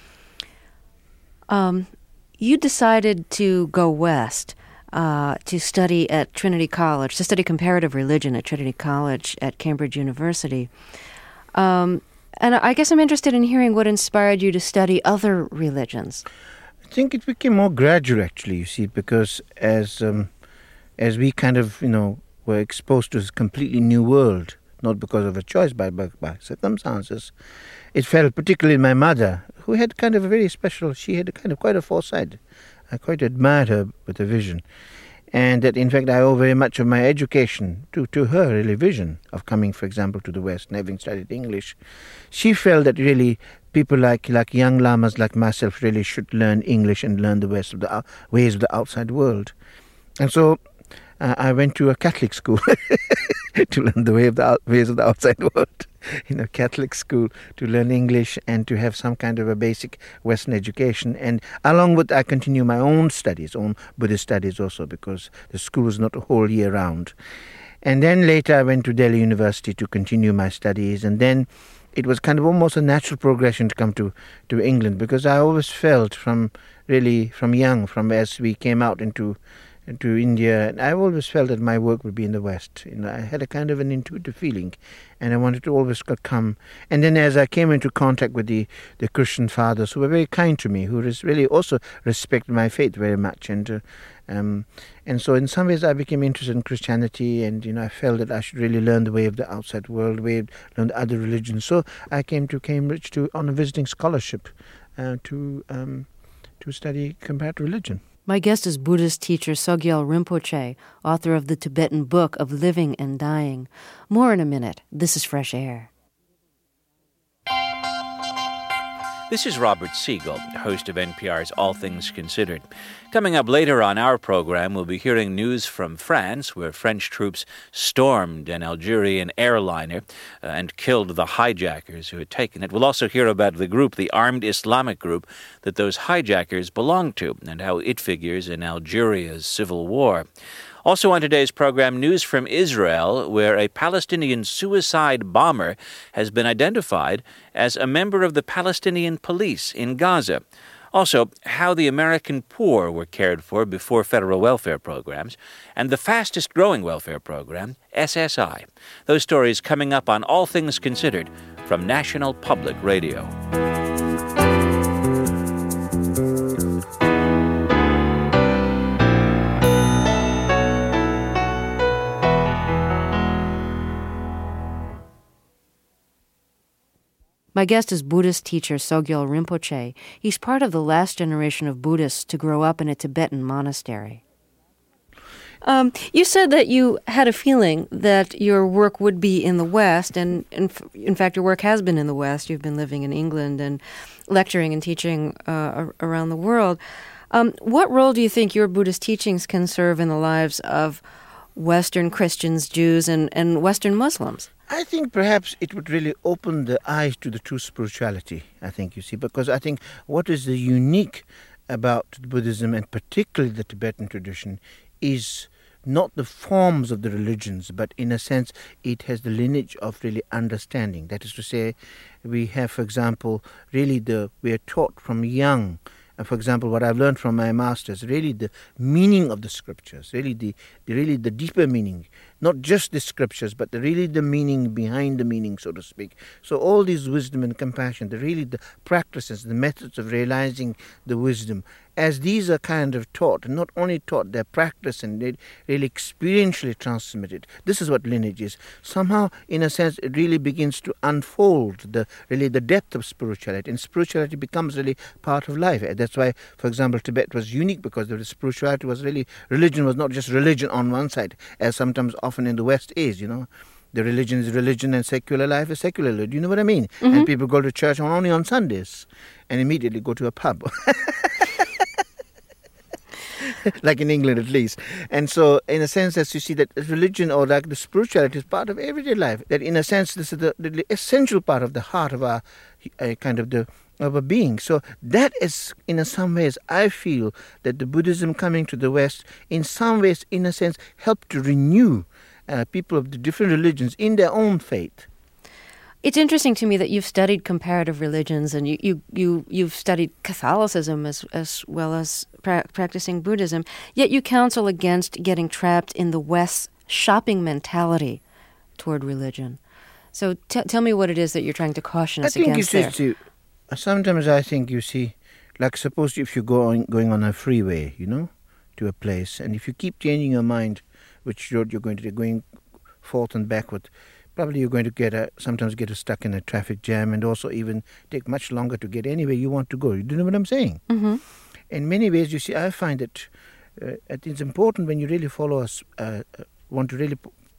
You decided to go west to study at Trinity College, to study comparative religion at Trinity College at Cambridge University. And I guess I'm interested in hearing what inspired you to study other religions. I think it became more gradual, actually, you see, because as we kind of, were exposed to this completely new world, not because of a choice, but by circumstances, it felt particularly my mother, who had kind of a very special, she had kind of quite a foresight. I quite admired her with a vision. And that, in fact, I owe very much of my education to her really vision of coming, for example, to the West and having studied English. She felt that really people like young lamas like myself really should learn English and learn the ways of the outside world. And so I went to a Catholic school to learn the ways of the outside world. In a Catholic school to learn English and to have some kind of a basic Western education. And along with I continue my own studies, own Buddhist studies also, because the school is not a whole year round. And then later I went to Delhi University to continue my studies. And then it was kind of almost a natural progression to come to England, because I always felt from young, as we came out into India, and I always felt that my work would be in the West. I had a kind of an intuitive feeling, and I wanted to always come. And then as I came into contact with the Christian fathers, who were very kind to me, who really also respected my faith very much, and so in some ways I became interested in Christianity, and I felt that I should really learn the way of the outside world, learn other religions. So I came to Cambridge on a visiting scholarship to study comparative religion. My guest is Buddhist teacher Sogyal Rinpoche, author of the Tibetan Book of Living and Dying. More in a minute. This is Fresh Air. This is Robert Siegel, host of NPR's All Things Considered. Coming up later on our program, we'll be hearing news from France, where French troops stormed an Algerian airliner and killed the hijackers who had taken it. We'll also hear about the group, the Armed Islamic Group, that those hijackers belong to, and how it figures in Algeria's civil war. Also on today's program, news from Israel, where a Palestinian suicide bomber has been identified as a member of the Palestinian police in Gaza. Also, how the American poor were cared for before federal welfare programs, and the fastest-growing welfare program, SSI. Those stories coming up on All Things Considered from National Public Radio. My guest is Buddhist teacher Sogyal Rinpoche. He's part of the last generation of Buddhists to grow up in a Tibetan monastery. You said that you had a feeling that your work would be in the West, and in fact your work has been in the West. You've been living in England and lecturing and teaching around the world. What role do you think your Buddhist teachings can serve in the lives of Western Christians, Jews, and Western Muslims? I think perhaps it would really open the eyes to the true spirituality, because I think what is the unique about Buddhism, and particularly the Tibetan tradition, is not the forms of the religions, but in a sense it has the lineage of really understanding. That is to say, we have, for example, we are taught from young. For example, what I've learned from my masters, really the meaning of the scriptures, really the deeper meaning, not just the scriptures, but really the meaning behind the meaning, so to speak. So all these wisdom and compassion, the practices, the methods of realizing the wisdom, as these are kind of taught, and not only taught, they're practiced and they really experientially transmitted. This is what lineage is. Somehow, in a sense, it really begins to unfold the depth of spirituality, and spirituality becomes really part of life. That's why, for example, Tibet was unique, because the spirituality was religion was not just religion on one side, as sometimes often in the West is, The religion is religion and secular life is secular life. Do you know what I mean? Mm-hmm. And people go to church only on Sundays and immediately go to a pub. Like in England, at least. And so, in a sense, as you see that religion or like the spirituality is part of everyday life, that in a sense, this is the essential part of the heart of our of a being. So that is, in some ways, I feel that the Buddhism coming to the West, in some ways, in a sense, helped to renew people of the different religions in their own faith. It's interesting to me that you've studied comparative religions, and you've studied Catholicism as well as practicing Buddhism, yet you counsel against getting trapped in the West's shopping mentality toward religion. So tell me what it is that you're trying to caution us against there. Sometimes I think, like suppose if you're going on a freeway, to a place, and if you keep changing your mind which road you're going to be going forth and backward, probably you're going to sometimes get stuck in a traffic jam, and also even take much longer to get anywhere you want to go. You know what I'm saying? Mm-hmm. In many ways, I find that it's important when you really want to really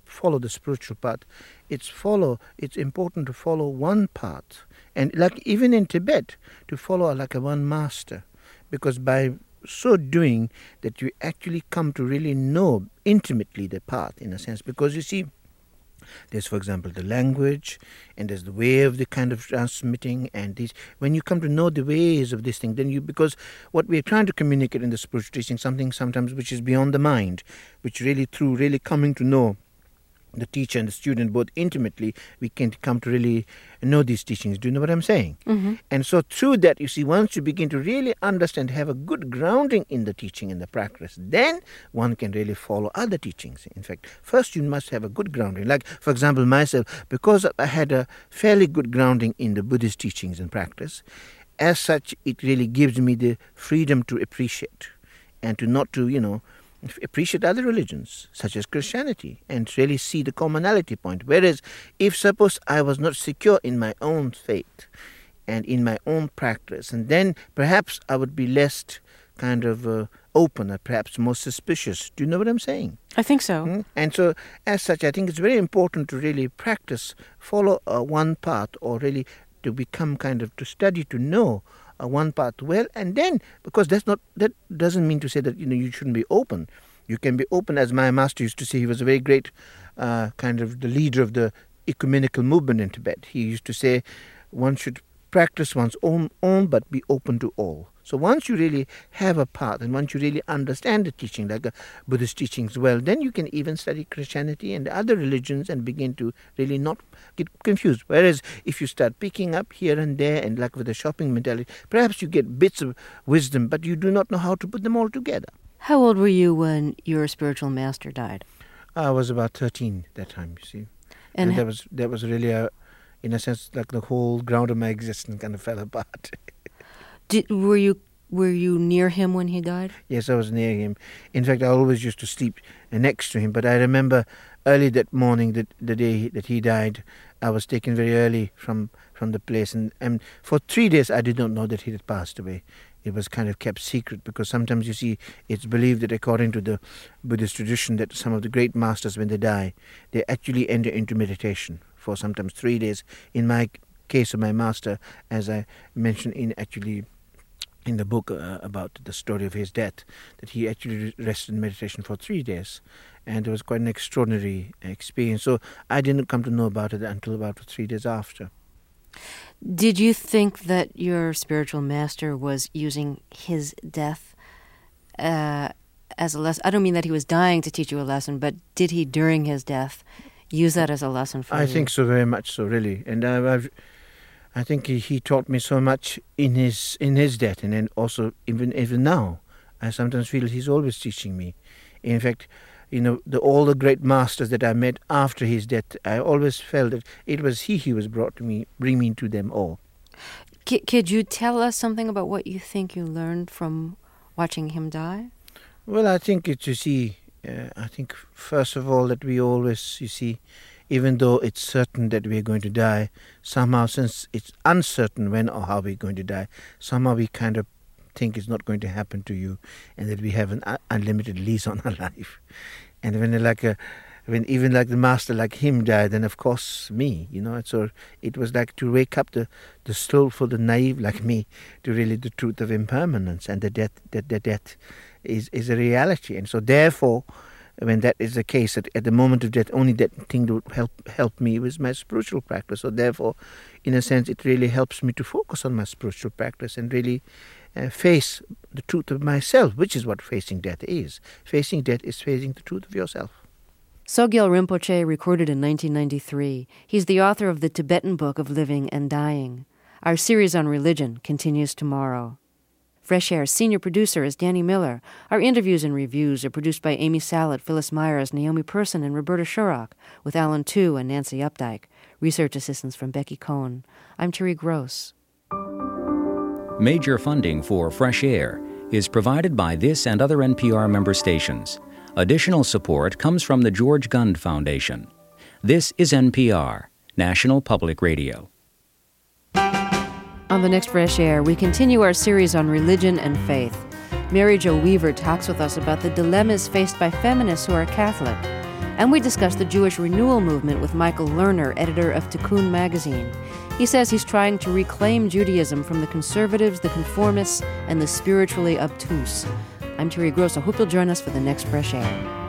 follow the spiritual path, it's important to follow one path. And like even in Tibet, to follow like a one master. Because by so doing that you actually come to really know intimately the path in a sense. Because you see, there's, for example, the language, and there's the way of the kind of transmitting, and these. When you come to know the ways of this thing, then because what we're trying to communicate in the spiritual teaching, something sometimes which is beyond the mind, which really through really coming to know the teacher and the student both intimately, we can come to really know these teachings. Do you know what I'm saying? Mm-hmm. And so through that, you see, once you begin to really understand, have a good grounding in the teaching and the practice, then one can really follow other teachings. In fact, first you must have a good grounding. Like, for example, myself, because I had a fairly good grounding in the Buddhist teachings and practice, as such, it really gives me the freedom to appreciate and to not to, appreciate other religions, such as Christianity, and really see the commonality point. Whereas, if suppose I was not secure in my own faith and in my own practice, and then perhaps I would be less kind of open, or perhaps more suspicious. Do you know what I'm saying? I think so. And so, as such, I think it's very important to really practice, follow one path, or really to become to study, to know one path well, and then, because that doesn't mean to say that you shouldn't be open. You can be open, as my master used to say. He was a very great the leader of the ecumenical movement in Tibet. He used to say one should practice one's own but be open to all. So once you really have a path, and once you really understand the teaching, like Buddhist teachings well, then you can even study Christianity and other religions and begin to really not get confused. Whereas if you start picking up here and there, and like with the shopping mentality, perhaps you get bits of wisdom, but you do not know how to put them all together. How old were you when your spiritual master died? I was about 13 that time, you see. And that was really, in a sense, like the whole ground of my existence kind of fell apart. Were you near him when he died? Yes, I was near him. In fact, I always used to sleep next to him. But I remember early that morning, the day that he died, I was taken very early from the place. And for 3 days, I did not know that he had passed away. It was kind of kept secret, because sometimes, you see, it's believed that according to the Buddhist tradition, that some of the great masters, when they die, they actually enter into meditation for sometimes 3 days. In my case of my master, as I mentioned in the book about the story of his death, that he actually rested in meditation for 3 days. And it was quite an extraordinary experience. So I didn't come to know about it until about 3 days after. Did you think that your spiritual master was using his death as a lesson? I don't mean that he was dying to teach you a lesson, but did he, during his death, use that as a lesson for you? I think so, very much so, really. And I think he taught me so much in his death, and then also even now, I sometimes feel he's always teaching me. In fact, all the great masters that I met after his death, I always felt that it was he who was bring me to them all. Could you tell us something about what you think you learned from watching him die? Well, I think I think first of all that we always, even though it's certain that we're going to die, somehow, since it's uncertain when or how we're going to die, somehow we kind of think it's not going to happen to you, and that we have an unlimited lease on our life. And when even like the master like him died, then of course me, so it was like to wake up the soul for the naive like me to really the truth of impermanence, and the death is a reality. And so therefore, when that is the case, at the moment of death, only that thing that would help me was my spiritual practice. So therefore, in a sense, it really helps me to focus on my spiritual practice and really face the truth of myself, which is what facing death is. Facing death is facing the truth of yourself. Sogyal Rinpoche recorded in 1993. He's the author of the Tibetan Book of Living and Dying. Our series on religion continues tomorrow. Fresh Air's senior producer is Danny Miller. Our interviews and reviews are produced by Amy Sallet, Phyllis Myers, Naomi Persson, and Roberta Shurrock, with Alan Tu and Nancy Updike. Research assistance from Becky Cohn. I'm Terry Gross. Major funding for Fresh Air is provided by this and other NPR member stations. Additional support comes from the George Gund Foundation. This is NPR, National Public Radio. On the next Fresh Air, we continue our series on religion and faith. Mary Jo Weaver talks with us about the dilemmas faced by feminists who are Catholic. And we discuss the Jewish renewal movement with Michael Lerner, editor of Tikkun magazine. He says he's trying to reclaim Judaism from the conservatives, the conformists, and the spiritually obtuse. I'm Terry Gross. I hope you'll join us for the next Fresh Air.